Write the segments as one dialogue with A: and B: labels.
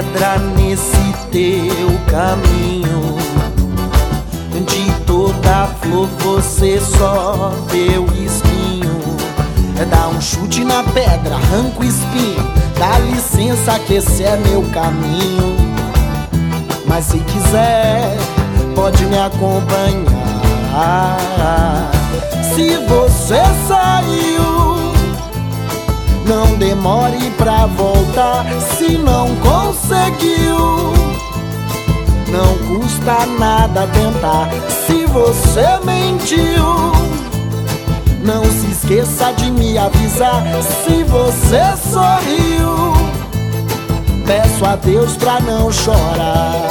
A: pedra nesse teu caminho. De toda flor você só vê o espinho. Dá um chute na pedra, arranca o espinho. Dá licença que esse é meu caminho. Mas se quiser, pode me acompanhar. Se você saiu, não demore pra voltar. Se não conseguiu, não custa nada tentar. Se você mentiu, não se esqueça de me avisar. Se você sorriu, peço a Deus pra não chorar.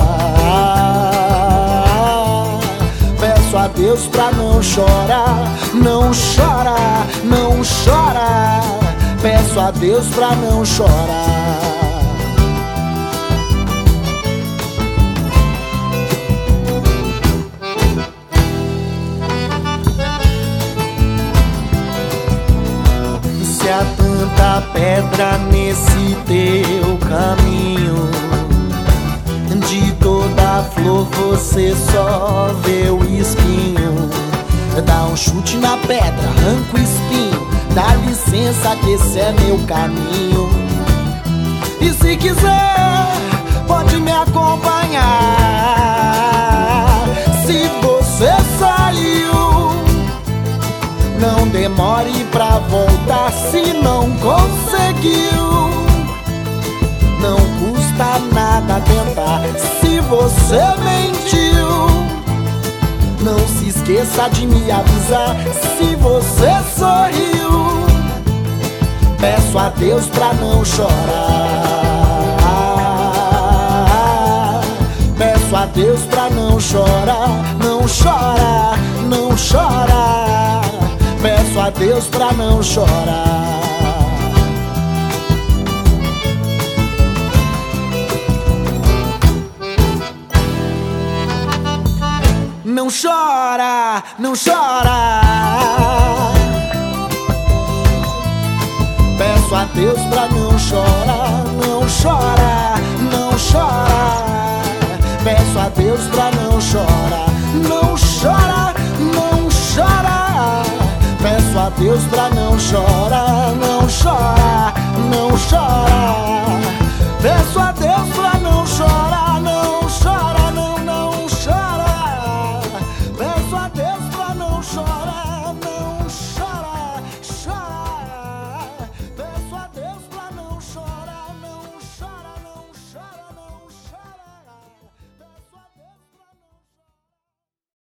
A: Peço a Deus pra não chorar. Não chora, não chora. Peço a Deus pra não chorar. Se há tanta pedra nesse teu caminho, de toda flor você só vê o espinho. Dá um chute na pedra, arranca o espinho. Dá licença que esse é meu caminho. E se quiser, pode me acompanhar. Se você saiu, não demore pra voltar. Se não conseguiu, não custa nada tentar. Se você mentiu, não se esqueça de me avisar. Se você sorriu, peço a Deus pra não chorar. Peço a Deus pra não chorar. Não chora, não chora. Peço a Deus pra não chorar. Não chora, não chora. Peço a Deus pra não chorar. Não chora, não chora. Peço a Deus pra não chorar. Não chora, não chora. Peço a Deus pra não chorar. Não chora, não chora.